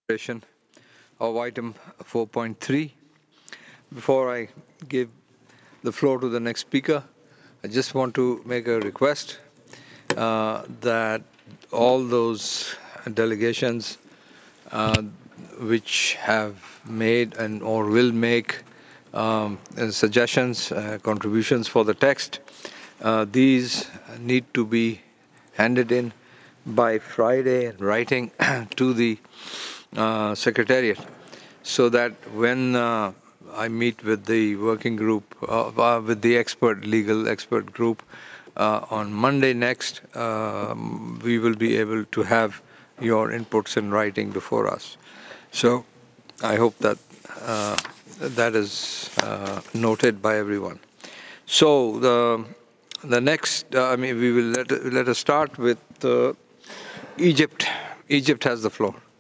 Consideration of item 4.3. Before I give the floor to the next speaker, I just want to make a request that all those delegations which have made and or will make suggestions, contributions for the text, these need to be handed in by Friday in writing to the Secretariat, so that when I meet with the working group, with the legal expert group on Monday next, we will be able to have your inputs in writing before us. So I hope that that is noted by everyone. So the next, we will let us start with Egypt. Egypt has the floor.